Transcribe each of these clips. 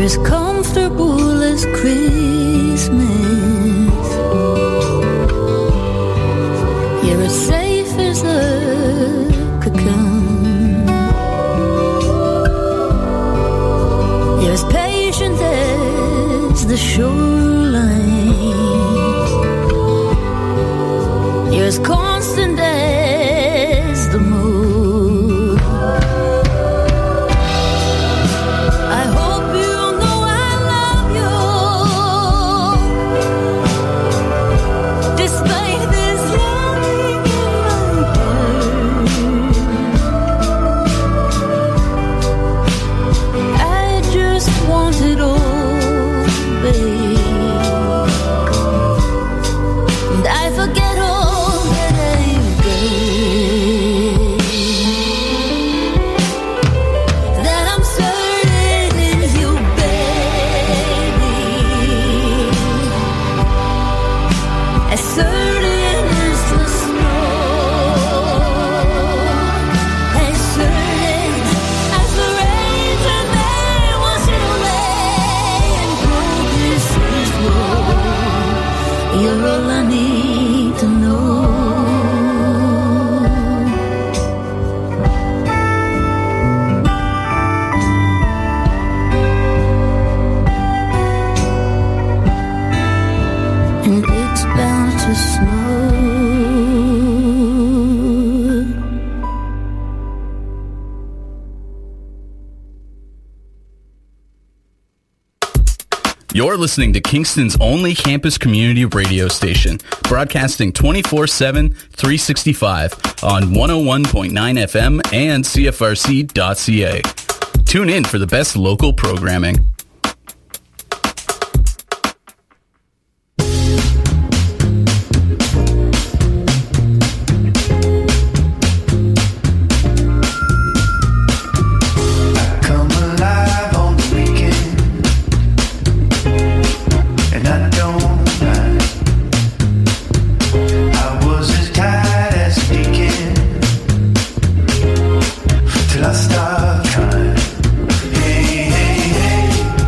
as comfortable as Christmas. You're as safe as a cocoon. You're as patient as the shoreline. You're as constant as the moon. I hope you know I love you, despite this longing in my heart. I just want it all, babe. And I forget all that I've got. That I'm certain in you, baby. As certain as the snow. As certain as the rain that may wash it away and progress is slow. You're all I need to know. And it's bound to snow. You're listening to Kingston's only campus community radio station, broadcasting 24/7, 365 on 101.9 FM and CFRC.ca. Tune in for the best local programming. Come alive on the weekend, and I don't mind. I was as tired as a deacon till I stopped trying. Hey, hey, hey.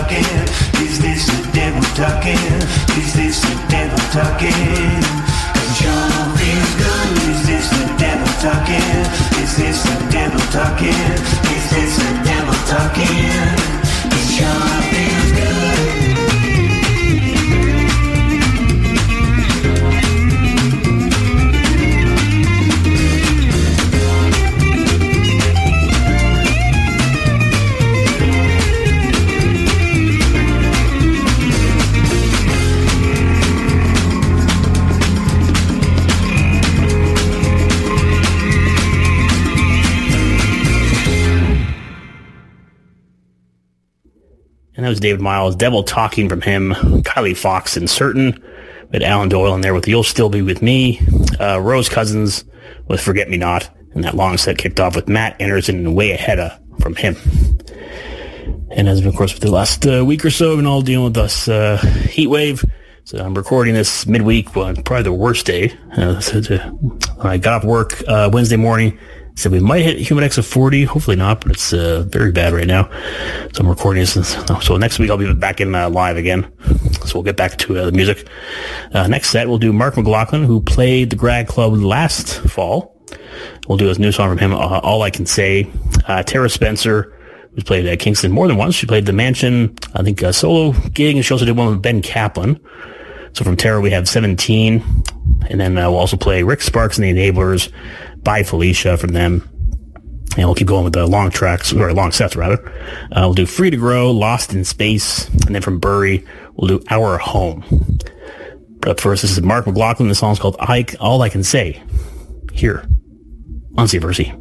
talking? Is this the devil talking? Is this the devil talking? 'Cause it sure feels good. Is this the devil talking? Is this the devil talking? Is this the devil talking? It sure feels good. And that was David Miles, Devil Talking from him, Kylie Fox and Certain, with Alan Doyle in there with You'll Still Be With Me, Rose Cousins with Forget Me Not, and that long set kicked off with Matt Anderson and Way Ahead from him. And as of course with the last week or so, I've been all dealing with this heat wave. So I'm recording this midweek, well, probably the worst day. I got off work Wednesday morning. Said we might hit Humidex of 40. Hopefully not, but it's very bad right now. So I'm recording this. So next week I'll be back in live again. So we'll get back to the music. Next set, we'll do Mark McLaughlin, who played the Grad Club last fall. We'll do his new song from him, All I Can Say. Tara Spencer, who's played at Kingston more than once. She played the Mansion, I think, solo gig, and she also did one with Ben Kaplan. So from Tara, we have 17. And then we'll also play Rick Sparks and the Enablers by Felicia from them. And we'll keep going with the long tracks, or long sets, rather. We'll do Free to Grow, Lost in Space. And then from Bury, we'll do Our Home. But up first, this is Mark McLaughlin. The song's called All I Can Say, here on Subversity.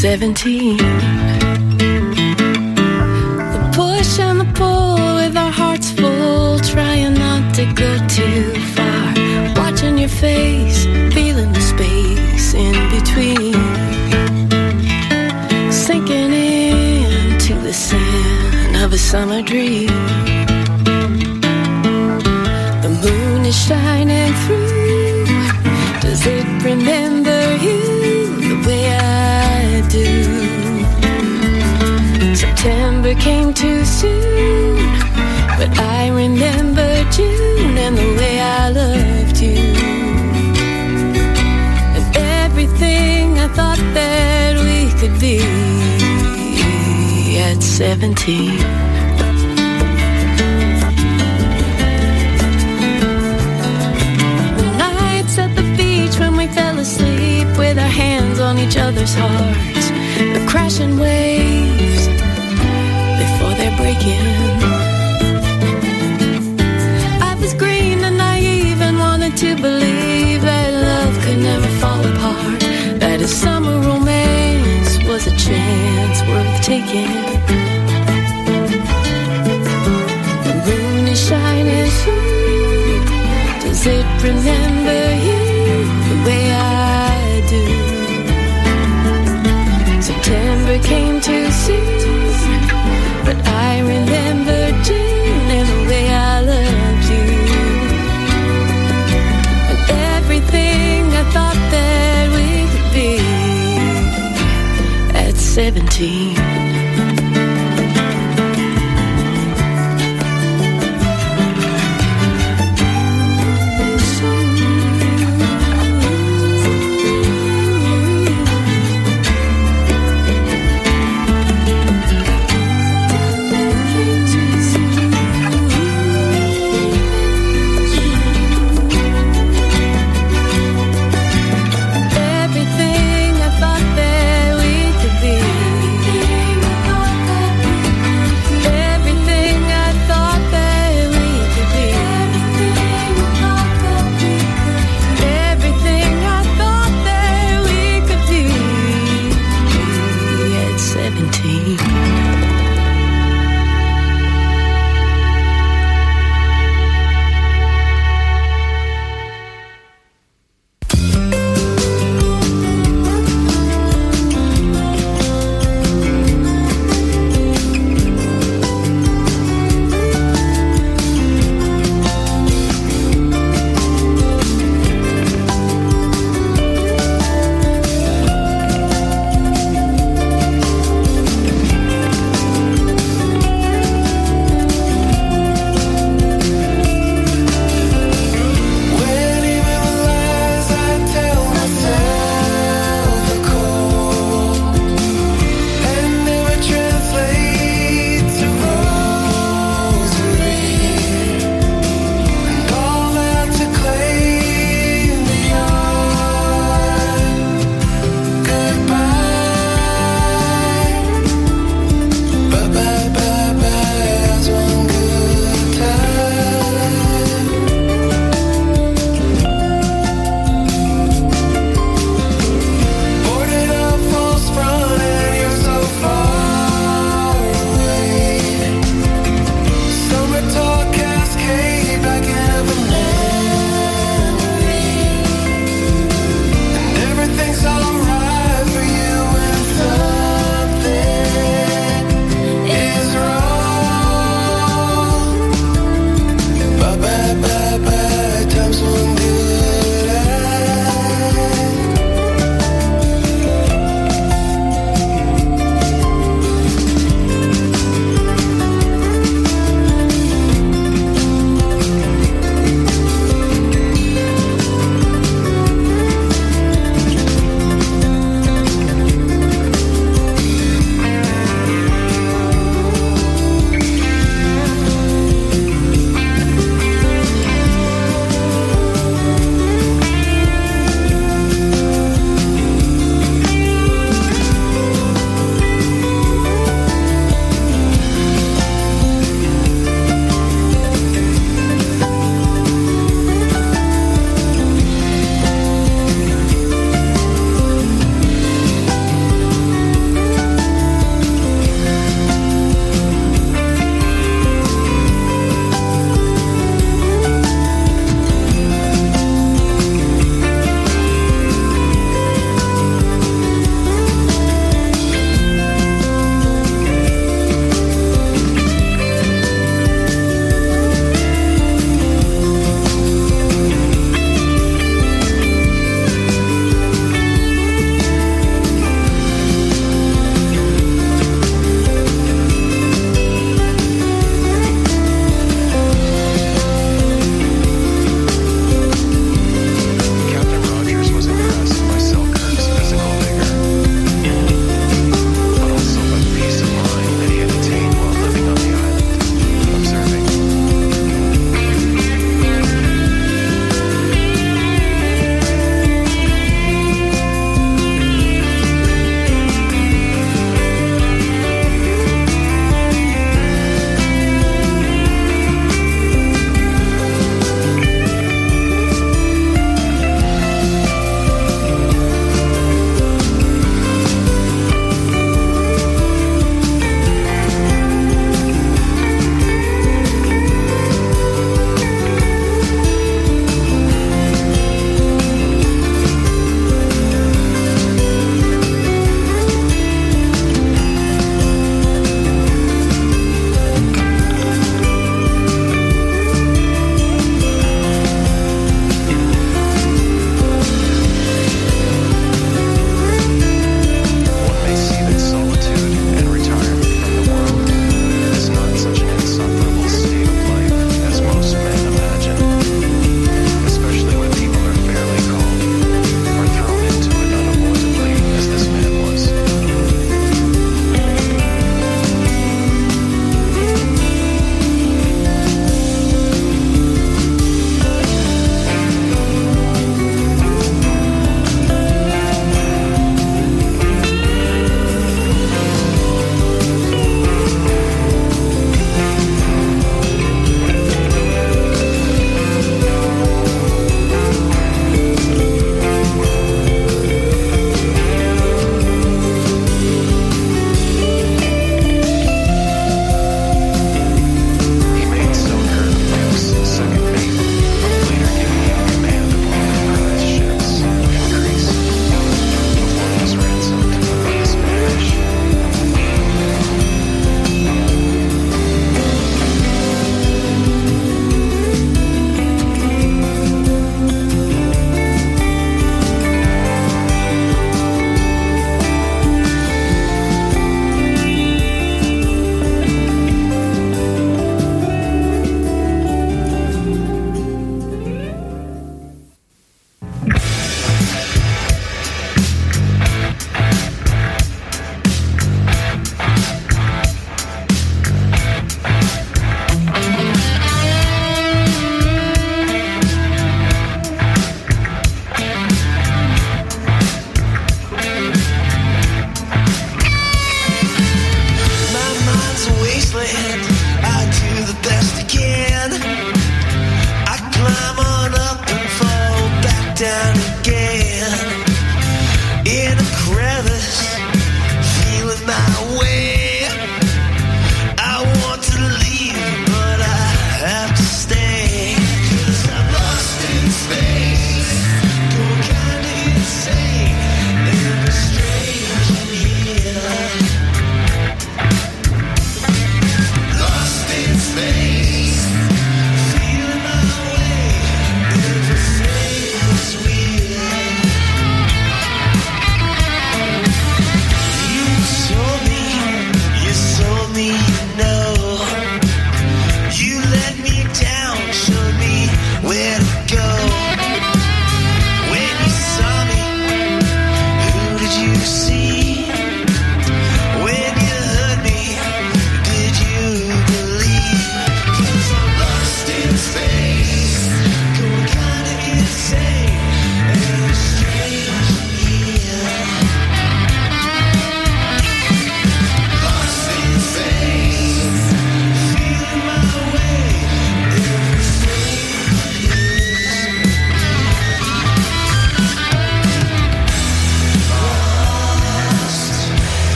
17. The push and the pull with our hearts full, trying not to go too far. Watching your face, feeling the space in between. Sinking into the sand of a summer dream. The moon is shining through. Does it remember you the way I do? September came too soon, but I remember June and the way I loved you. And everything I thought that we could be at 17. The nights at the beach when we fell asleep with our hands on each other's hearts. The crashing waves before they're breaking. I was green and naive and wanted to believe that love could never fall apart. That a summer romance was a chance worth taking. The moon is shining through. Does it remember you the way I do? September came too soon, but I remember June and the way I loved you. And everything I thought that we could be at 17.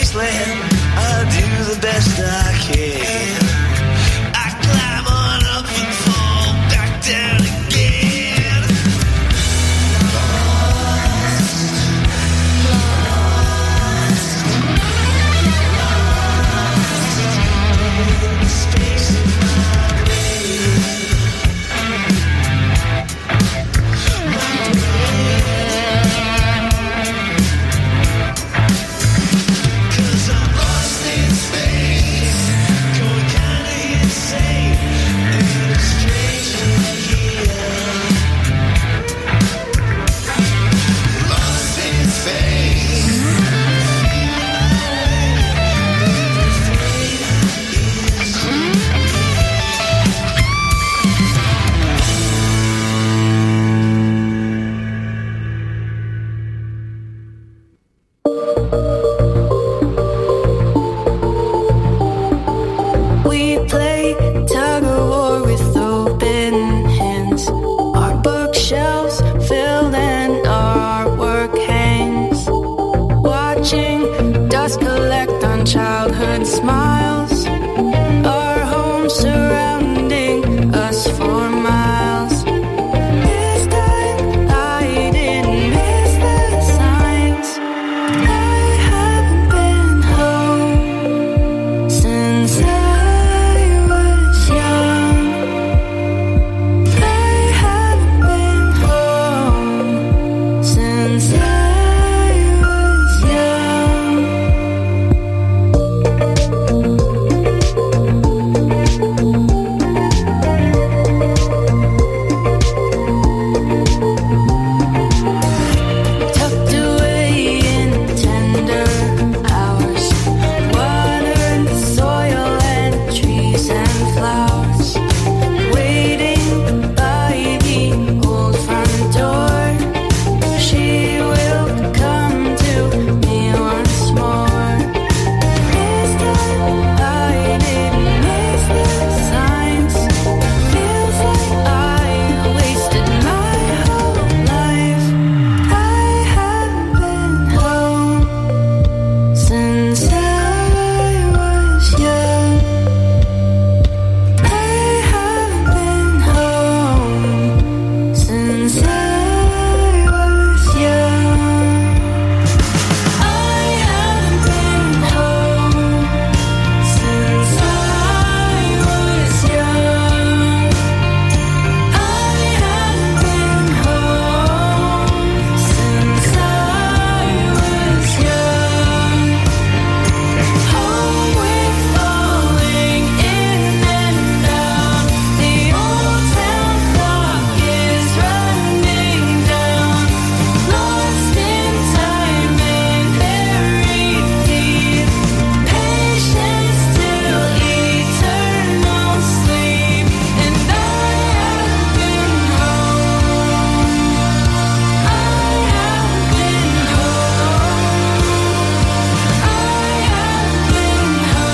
wasteland, I'll do the best I can. I climb on up and fall back down again. Space in my brain. Childhood smiles, our home surrounding us for miles. This time I didn't miss the signs. I haven't been home since I was young. I haven't been home since I was young. Tucked away in tender hours, watered the soil and trees and flowers, waiting by the old front door. She will come to me once more. This time I didn't miss the signs. Feels like I wasted my whole life. I haven't been home since I was young. I haven't been home since I was young. I haven't been home since I was young. I haven't been home since I was young. Homeward falling in and out, the old town clock is running down. Lost in time and buried deep, patience till eternal sleep. And I haven't been home. I haven't been home. I haven't been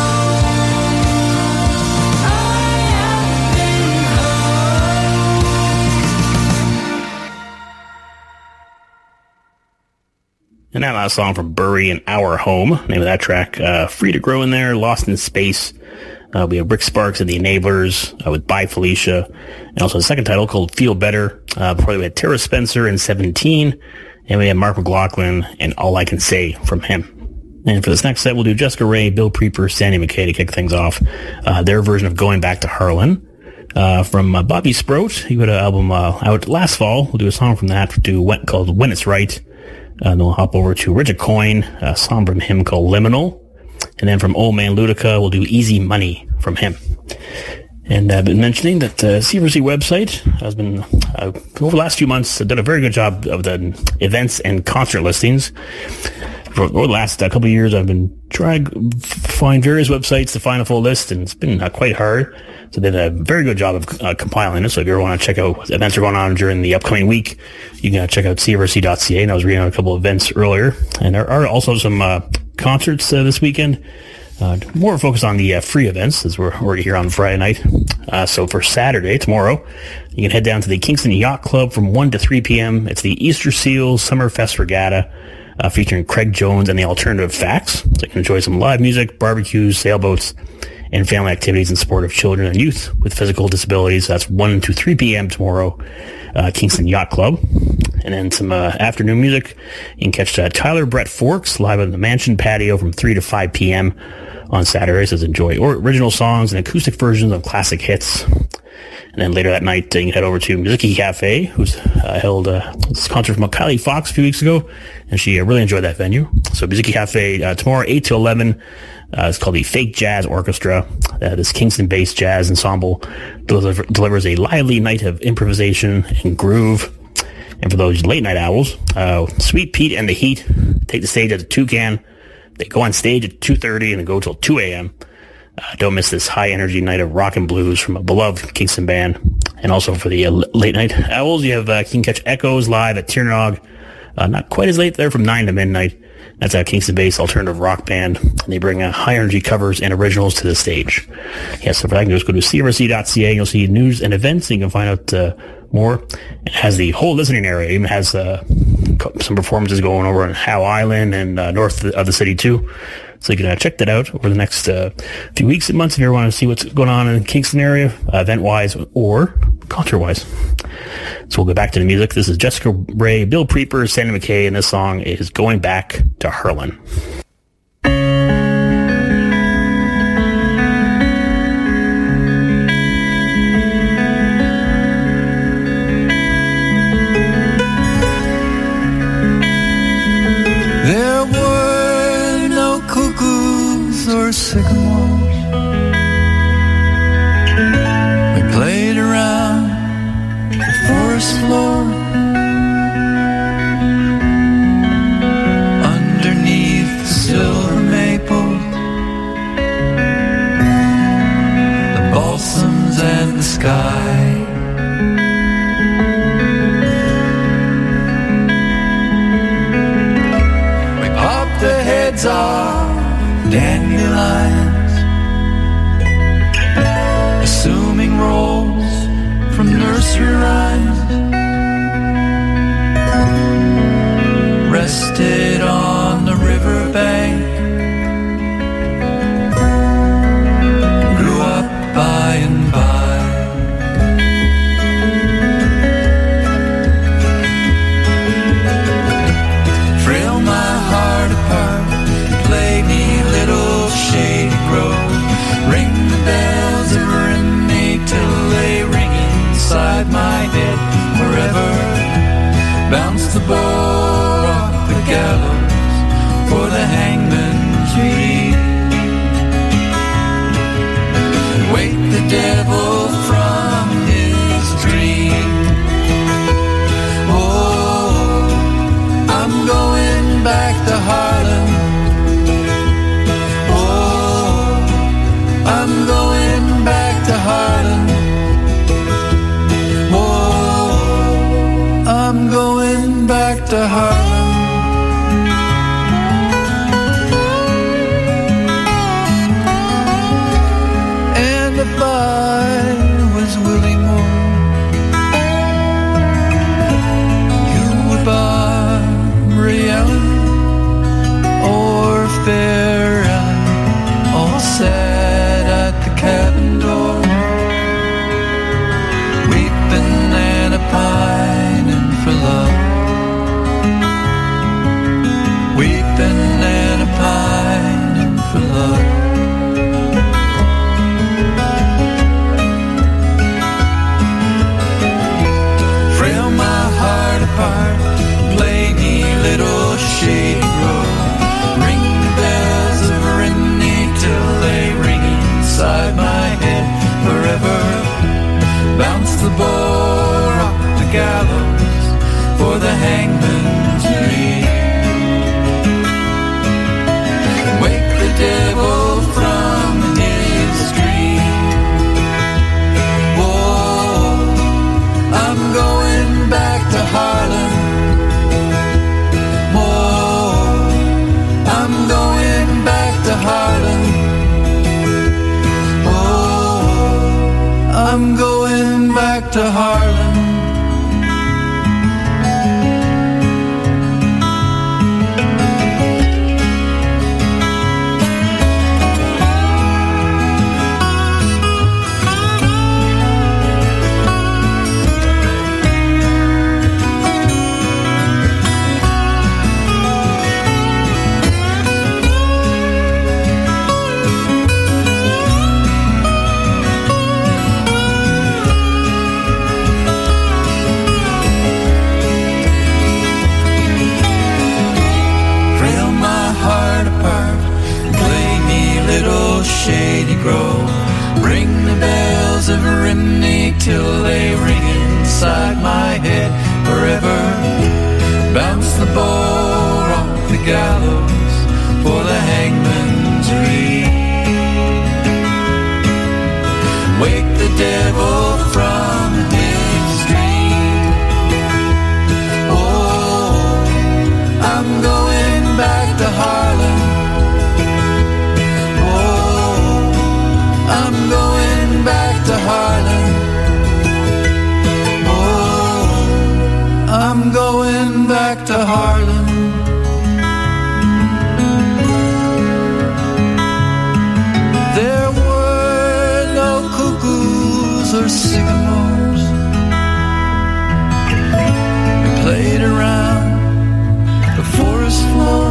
And that last song from Bury and Our Home, name of that track, Free to Grow in there, Lost in Space. We have Rick Sparks and the Enablers with Bye Felicia, and also a second title called Feel Better. Before that we had Tara Spencer and 17, and we had Mark McLaughlin and All I Can Say from him. And for this next set, we'll do Jessica Rae, Bill Preeper, Sandy McKay to kick things off. Their version of Going Back to Harlan. From Bobby Sprout, he had an album out last fall. We'll do a song from that called When It's Right. Then we'll hop over to Richard Coyne, a song from him called Liminal. And then from Old Man Ludica, we'll do Easy Money from him. And I've been mentioning that the CRC website has been, over the last few months, done a very good job of the events and concert listings. For the last couple of years, I've been trying to find various websites to find a full list, and it's been quite hard. So they did a very good job of compiling it. So if you ever want to check out what events are going on during the upcoming week, you can check out crc.ca. And I was reading out a couple of events earlier. And there are also some concerts this weekend. More focused on the free events, as we're already here on Friday night. So for Saturday, tomorrow, you can head down to the Kingston Yacht Club from 1 to 3 p.m. It's the Easter Seals Summerfest Regatta. featuring Craig Jones and the Alternative Facts. So you can enjoy some live music, barbecues, sailboats, and family activities in support of children and youth with physical disabilities. That's 1 to 3 p.m. tomorrow, Kingston Yacht Club. And then some afternoon music. You can catch Tyler Brett Forks live on the Mansion patio from 3 to 5 p.m. on Saturdays. So enjoy original songs and acoustic versions of classic hits. And then later that night, you can head over to Musicky Cafe, who's held this concert from Kylie Fox a few weeks ago, and she really enjoyed that venue. So Musicky Cafe tomorrow, 8 to 11. It's called the Fake Jazz Orchestra. This Kingston-based jazz ensemble delivers a lively night of improvisation and groove. And for those late-night owls, Sweet Pete and the Heat take the stage at the Toucan. They go on stage at 2:30 and they go till 2 a.m. Don't miss this high-energy night of rock and blues from a beloved Kingston band. And also for the late-night owls, you have you can catch Echoes live at Tiernog. Not quite as late there, from 9 to midnight. That's a Kingston-based alternative rock band. And they bring high-energy covers and originals to the stage. So for that, you can just go to crc.ca. You'll see news and events, and you can find out more. It has the whole listening area. It even has some performances going over on Howe Island and north of the city, too. So you can check that out over the next few weeks and months if you ever want to see what's going on in the Kingston area, event-wise or concert-wise. So we'll go back to the music. This is Jessica Ray, Bill Preeper, Sandy McKay, and this song is Going Back to Harlan. There were no cuckoos or sycamores. We played around the forest floor, underneath the silver maples, the balsams and the sky. We popped the heads off dandelions, assuming roles from nursery rhymes, rested on the riverbank, grew up by and by. Frill my heart apart, play me little shady grove, ring the bells ever in me till they ring inside my head forever. Bounce the bow, rock the gallows for the hangman's reed. Wake the devil from his dream. Oh, I'm going back to Harlan. Oh, I'm going back to Harlan. Oh, I'm going back to Harlan. And if I was Willie Moore, you would Barbary Ellen or Fair Ellen, all sat at the cabin door, weeping and a pining for love, weeping and a pining for love. Frail my heart apart, play me little shady grove, ring the bells of Rennie till they ring inside my head forever. Bounce the bow, rock the gallows for the hangman's reed. Wake the devil from his dream. Oh, I'm going back to Harlan. Oh, I'm going back to Harlan. Oh, I'm going back to Harlan. Shady Grove. Ring the bells of Rimney till they ring inside my head forever. Bounce the boar off the gallows for the hangman to read. Wake the devil from his dream. Oh, I'm going back to Harlem. Oh, I'm going back to Harlem. Oh, I'm going back to Harlem. There were no cuckoos or sycamores. We played around the forest floor,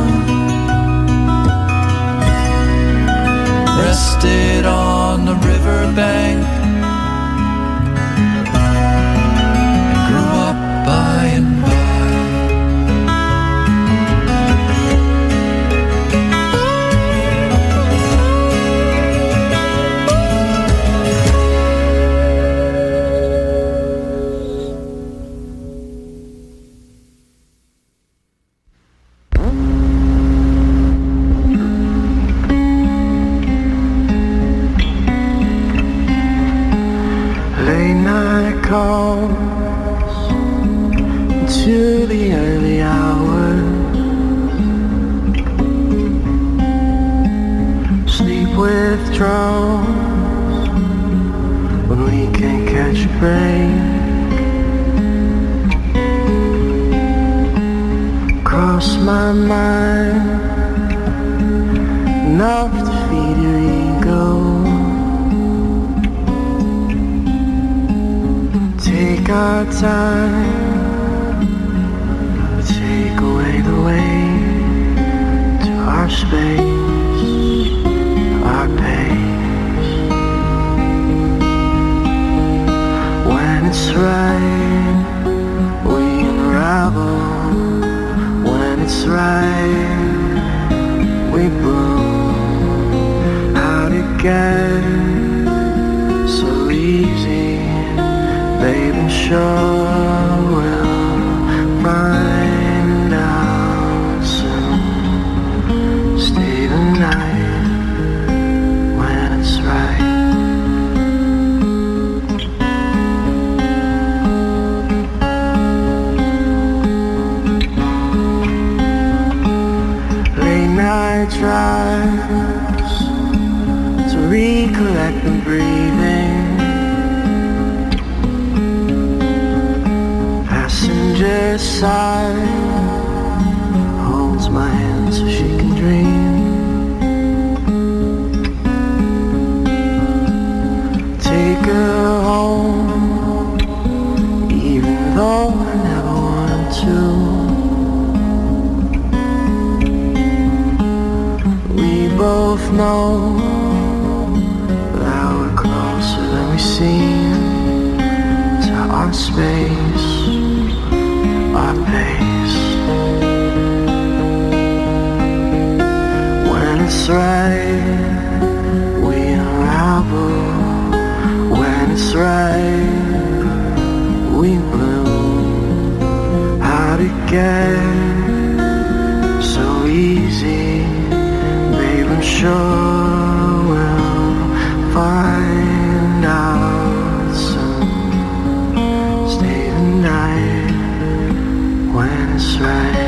rested on the riverbank, grew up by and by. To the early hours, sleep withdraws when we can't catch a break. Cross my mind, enough to feed your ego. Take our time, take away the way to our space, our pace. When it's right, we unravel. When it's right, we bloom. How'd it get so easy? Babe, I'm sure we'll find out soon. Stay the night when it's right. Late night drives to recollect the breathing. Passenger side holds my hand so she can dream. Take her home, even though I never wanted to. We both know that we're closer than we seem to our space, our pace. When it's right, we unravel. When it's right, we bloom. How'd it get so easy? Babe, I'm sure we'll find out soon. Stay the night when it's right.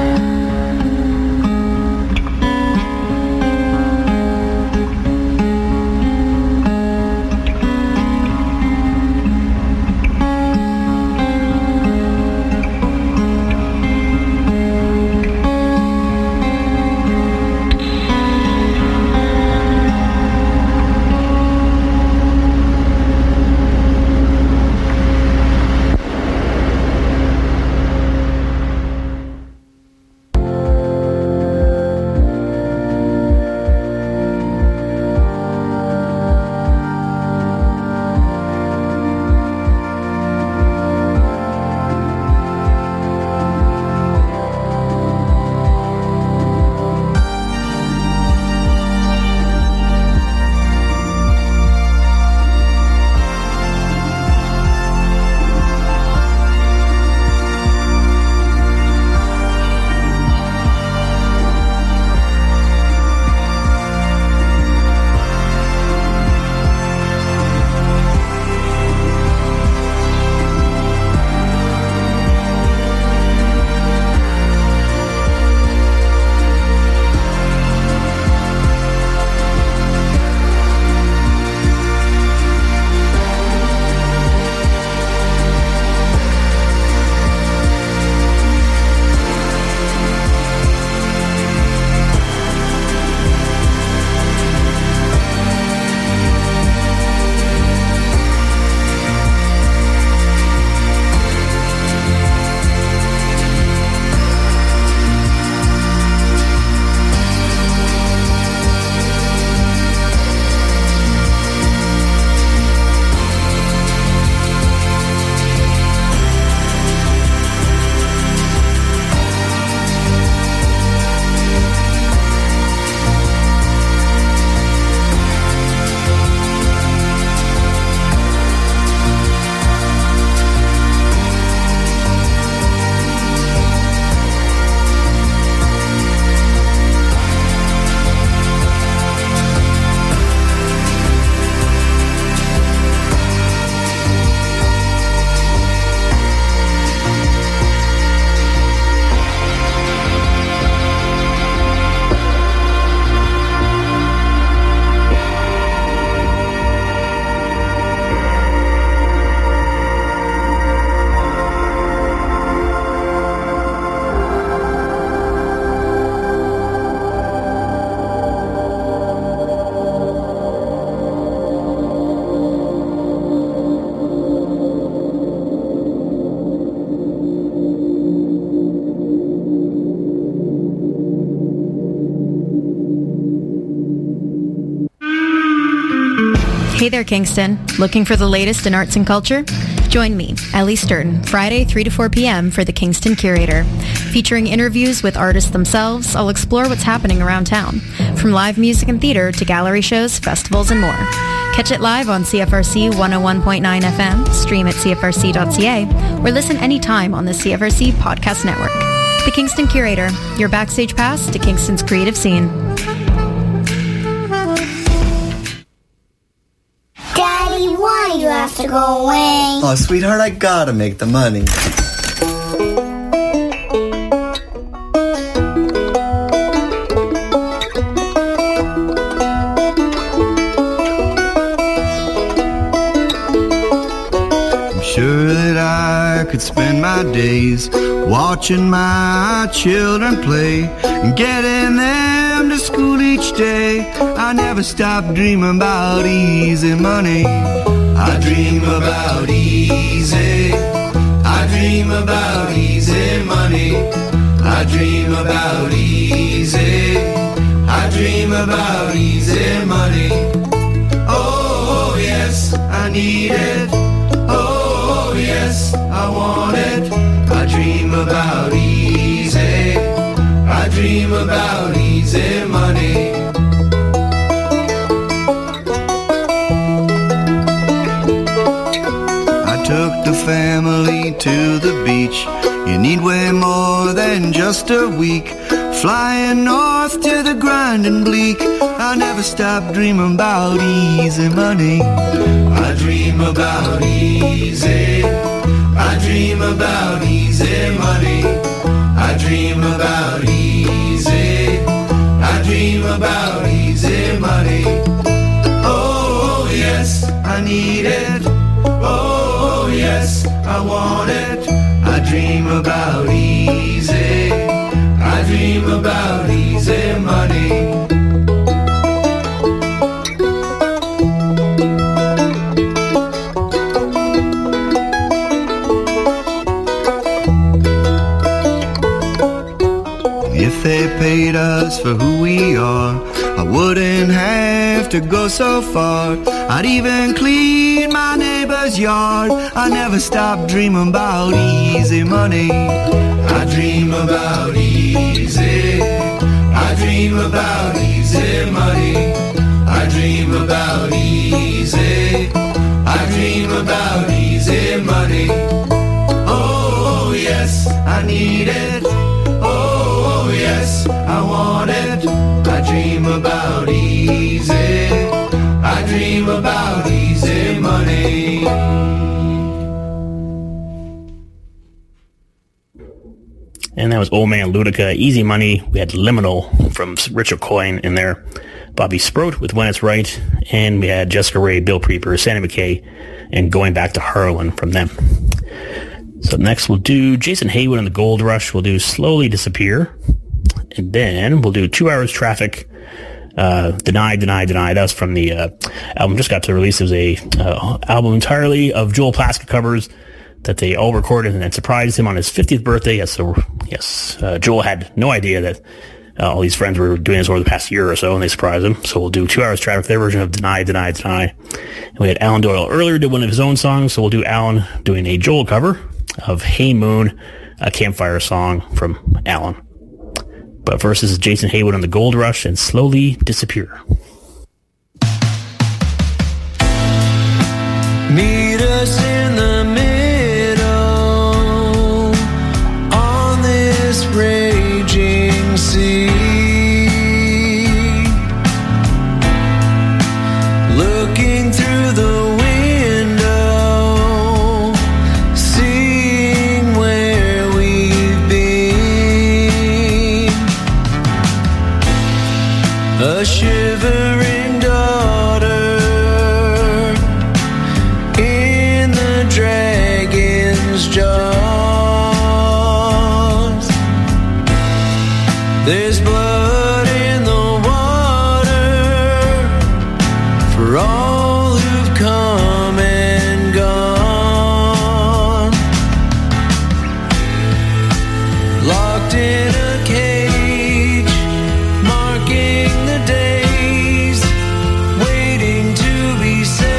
Hey there, Kingston. Looking for the latest in arts and culture? Join me, Ellie Sturton, Friday 3 to 4 p.m. for the Kingston Curator. Featuring interviews with artists themselves, I'll explore what's happening around town, from live music and theater to gallery shows, festivals, and more. Catch it live on CFRC 101.9 FM, stream at cfrc.ca, or listen anytime on the CFRC Podcast Network. The Kingston Curator, your backstage pass to Kingston's creative scene. Daddy, why do you have to go away? Oh, sweetheart, I gotta make the money. I'm sure that I could spend my days watching my children play and getting them to school each day. I never stop dreaming about easy money. I dream about easy. I dream about easy money. I dream about easy. I dream about easy money. Oh, yes, I need it. Oh, yes, I want it. I dream about easy. I dream about easy money. I took the family to the beach. You need way more than just a week. Flying north to the grinding bleak. I never stop dreaming about easy money. I dream about easy. I dream about easy money. I dream about easy. I dream about easy money. Oh, yes, I need it. Oh, yes, I want it. I dream about easy. I dream about easy money. If they paid us for who we are, I wouldn't have to go so far. I'd even clean my neighbor's yard. I never stop dreaming about easy money. I dream about easy. I dream about easy money. I dream about easy. I dream about easy money. Oh, yes, I need it. Oh, yes, I want it. I dream about easy. I dream about easy money. And that was Old Man Ludica, Easy Money. We had Liminal from Richard Coyne in there. Bobby Sproat with When It's Right. And we had Jessica Rae, Bill Preeper, Sandy McKay, and Going Back to Harlan from them. So next we'll do Jason Haywood and the Gold Rush. We'll do Slowly Disappear. And then we'll do 2 Hours Traffic. Deny. That was from the album just got to release. It was a album entirely of Joel Plaskett covers that they all recorded and then surprised him on his 50th birthday. Joel had no idea that all these friends were doing this over the past year or so, and they surprised him. So we'll do 2 Hours Traffic, their version of Deny. And we had Alan Doyle earlier did one of his own songs, so we'll do Alan doing a Joel cover of Hey Moon, a campfire song from Alan. But first, this is Jason Haywood on the Gold Rush and Slowly Disappear. Meet us in the middle on this raging sea. Looking through the window, seeing where we've been. A shivering daughter in the dragon's jaws. There's blood in the water for all who've come and gone. Locked in a cage, marking the days, waiting to be set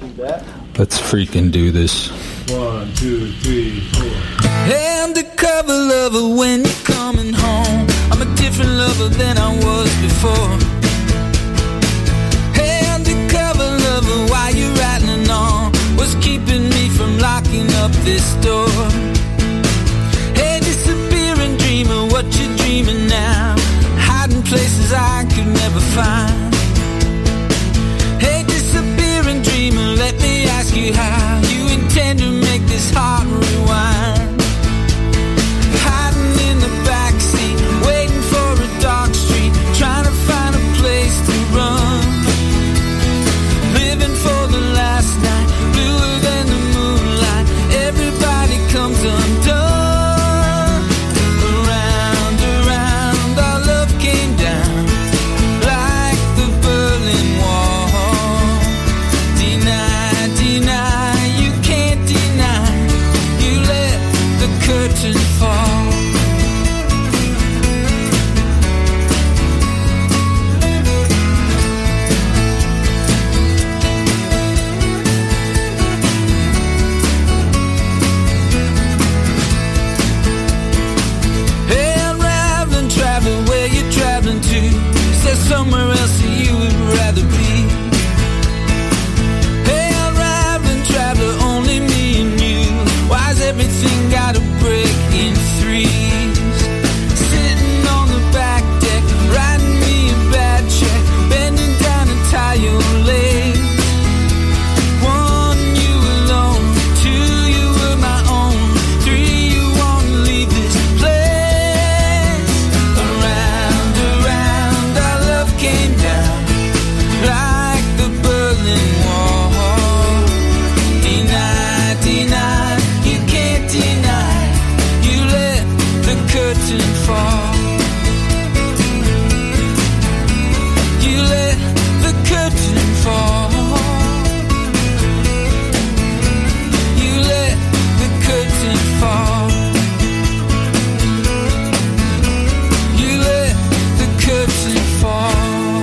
Let's freaking do this. 1, 2, 3, 4. Undercover lover, when you're coming home, I'm a different lover than I was before. Hey, undercover lover, why you rattling on? What's keeping me from locking up this door? Hey, disappearing dreamer, what you dreaming now? Hiding places I could never find. Hey, disappearing dreamer, let me ask you how you intend to make this heart rewind. Hiding in the backseat, waiting for a dark street, trying to find a place to run. Living for the last night, bluer than the moonlight. Everybody comes undone. Around, around, our love came down like the Berlin Wall. Deny, deny, you can't deny. You let the curtain fall. Hey, unraveling, traveling, where you traveling to? Is there somewhere else that you would rather be? Hey, unraveling, traveler, only me and you. Why's everything gotta break in threes? Sitting on the back deck, writing me a bad check, bending down to tie your legs. One, you alone. Two, you were my own. Three, you wanna leave this place. Around, around, our love came down like the Berlin Wall. Deny, deny, you can't deny. You let the curtain fall. You let the curtain fall. You let the curtain fall. You let the curtain fall.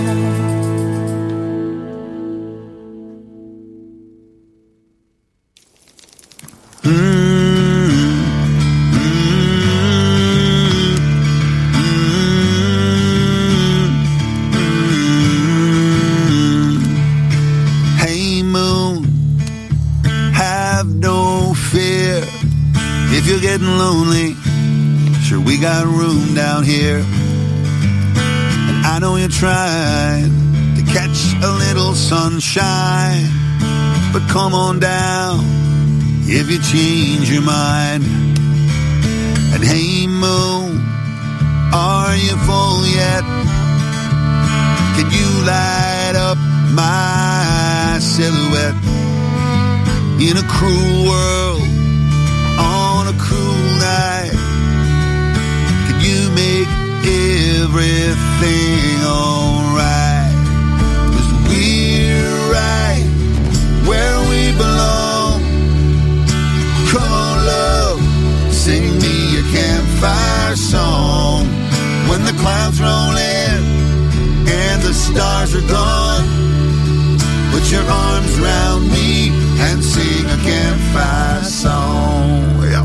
Hey moon, have no fear. If you're getting lonely, sure we got room down here. And I know you're trying to catch a little sunshine, but come on down if you change your mind. And hey moon, are you full yet? Can you light up my silhouette in a cruel world on a cruel night? Can you make everything alright? 'Cause we're right where we belong. Come on love, sing me a campfire song. When the clouds roll in and the stars are gone, put your arms around me and sing a campfire song. Yeah.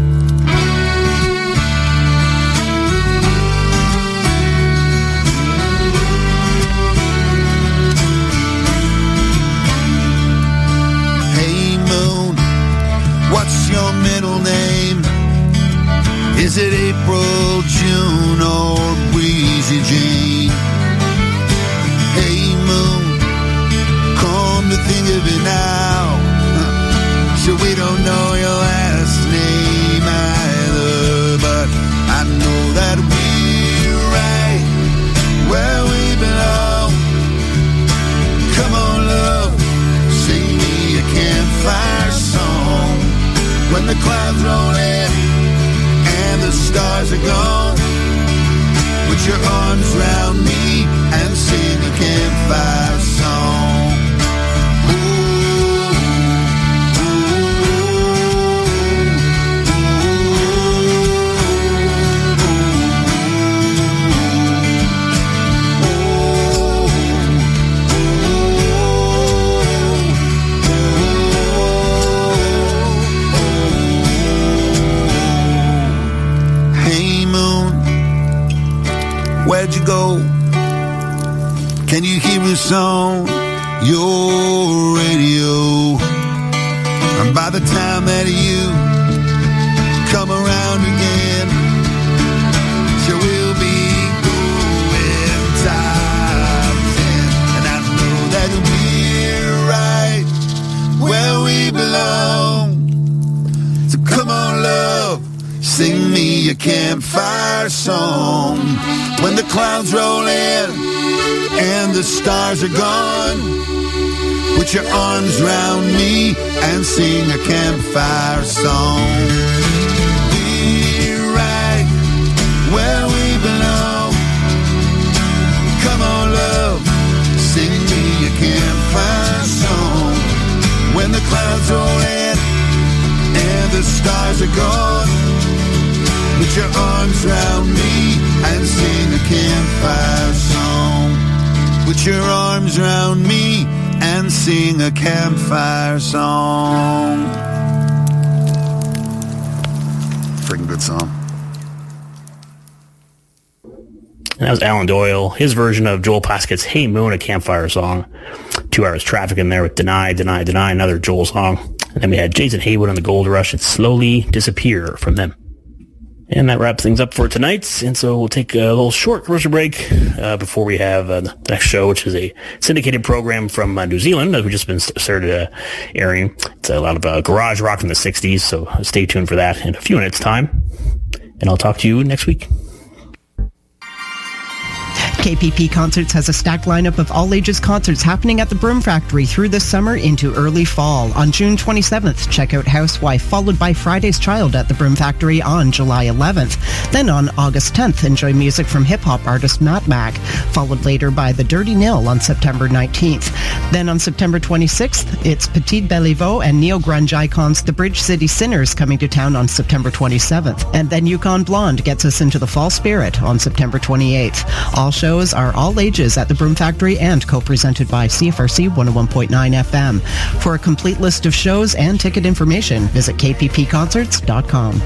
Hey moon, what's your middle name? Is it April, June, or Breezy Jane? Hey moon, come to think of it now, sure we don't know your last name either, but I know that we're right where we belong. Come on love, sing me a campfire song. When the clouds roll in and the stars are gone, put your arms around me and sing a campfire song. what's on your radio. And by the time that you come around again, sure we'll be going top 10. And I know that we're right where we belong. So come on, love, sing me a campfire song. When the clouds roll in and the stars are gone, put your arms round me and sing a campfire song. We're right where we belong. Come on, love, sing me a campfire song. When the clouds roll in and the stars are gone, put your arms round me and sing a campfire song. Put your arms round me and sing a campfire song. Freaking good song. And that was Alan Doyle, his version of Joel Paskett's Hey Moon, a campfire song. 2 Hours Traffic in there with Deny, Deny, Deny, another Joel song. And then we had Jason Haywood on the Gold Rush, It's Slowly Disappear from them. And that wraps things up for tonight. And so we'll take a little short commercial break before we have the next show, which is a syndicated program from New Zealand that we've just been started airing. It's a lot of garage rock from the 60s, so stay tuned for that in a few minutes' time. And I'll talk to you next week. KPP Concerts has a stacked lineup of all-ages concerts happening at the Broom Factory through this summer into early fall. On June 27th, check out Housewife, followed by Friday's Child at the Broom Factory on July 11th. Then on August 10th, enjoy music from hip-hop artist Matt Mac, followed later by The Dirty Nil on September 19th. Then on September 26th, it's Petite Beliveau and neo-grunge icons The Bridge City Sinners coming to town on September 27th. And then Yukon Blonde gets us into the fall spirit on September 28th. All shows are all ages at the Broom Factory and co-presented by CFRC 101.9 FM. For a complete list of shows and ticket information, visit kppconcerts.com.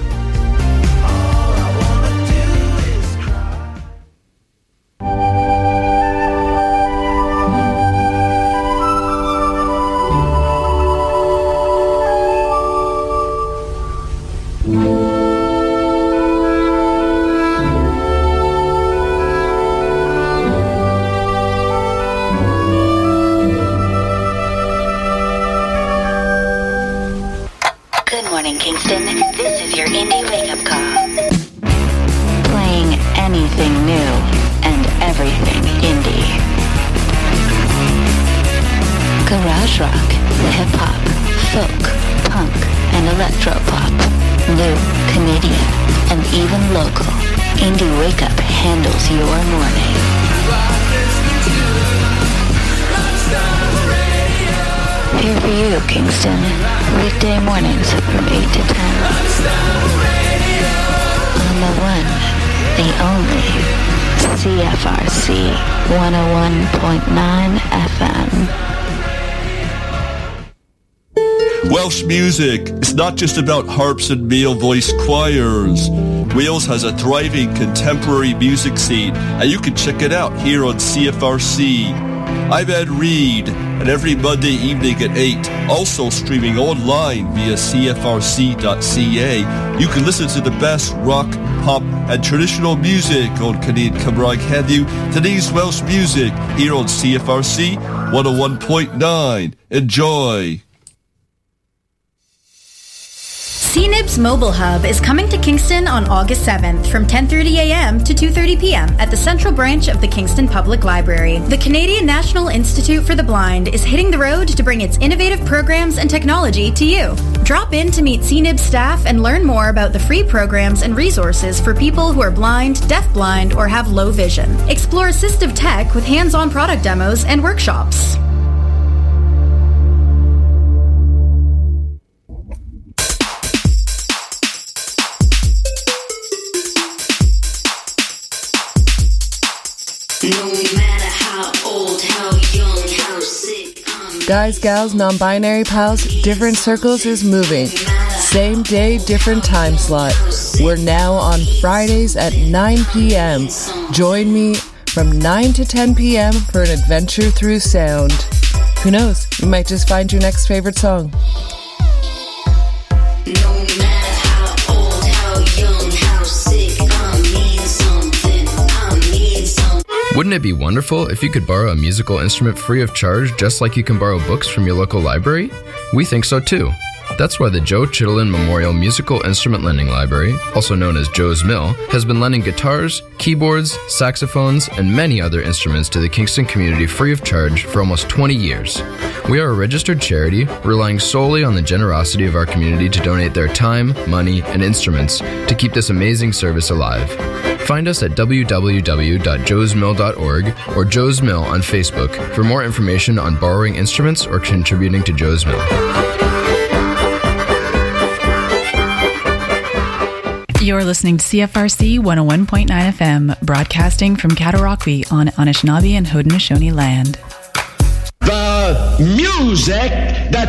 Kingston, this is your indie wake-up call. Playing anything new and everything indie. Garage rock, hip-hop, folk, punk, and electro-pop. New, Canadian, and even local. Indie Wake-Up handles your morning. Here for you, Kingston. Weekday mornings from 8 to 10. On the one, the only, CFRC 101.9 FM. Welsh music is not just about harps and male-voiced choirs. Wales has a thriving contemporary music scene, and you can check it out here on CFRC. I'm Ed Reed, and every Monday evening at 8, also streaming online via CFRC.ca, you can listen to the best rock, pop, and traditional music on Canadian Cymraeg Heddiw, today's Welsh music, here on CFRC 101.9. Enjoy! CNIB's Mobile Hub is coming to Kingston on August 7th from 10:30 a.m. to 2:30 p.m. at the Central Branch of the Kingston Public Library. The Canadian National Institute for the Blind is hitting the road to bring its innovative programs and technology to you. Drop in to meet CNIB staff and learn more about the free programs and resources for people who are blind, deafblind, or have low vision. Explore assistive tech with hands-on product demos and workshops. Guys, gals, non-binary pals, Different Circles is moving. Same day, different time slot. We're now on Fridays at 9 p.m. Join me from 9 to 10 p.m. for an adventure through sound. Who knows? You might just find your next favorite song. Wouldn't it be wonderful if you could borrow a musical instrument free of charge just like you can borrow books from your local library? We think so too. That's why the Joe Chittenden Memorial Musical Instrument Lending Library, also known as Joe's Mill, has been lending guitars, keyboards, saxophones, and many other instruments to the Kingston community free of charge for almost 20 years. We are a registered charity, relying solely on the generosity of our community to donate their time, money, and instruments to keep this amazing service alive. Find us at www.joesmill.org or Joe's Mill on Facebook for more information on borrowing instruments or contributing to Joe's Mill. You're listening to CFRC 101.9 FM, broadcasting from Cataraqui on Anishinaabe and Haudenosaunee land. The music that